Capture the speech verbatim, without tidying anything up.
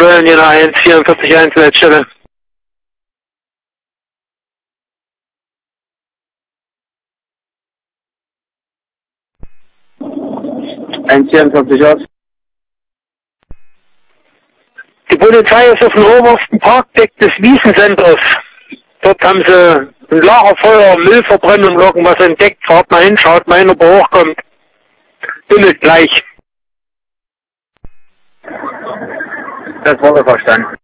Köln, Jena eins, vierundvierzig eins, Leitstelle. eins vierundvierzig aus. Die Polizei ist auf dem obersten Parkdeck des Wiesencenters. Dort haben sie ein Lagerfeuer, Müllverbrennung, irgendwas entdeckt. Fahrt mal hin, schaut mal hin, ob er hochkommt. Bimmelt gleich. Das wurde verstanden.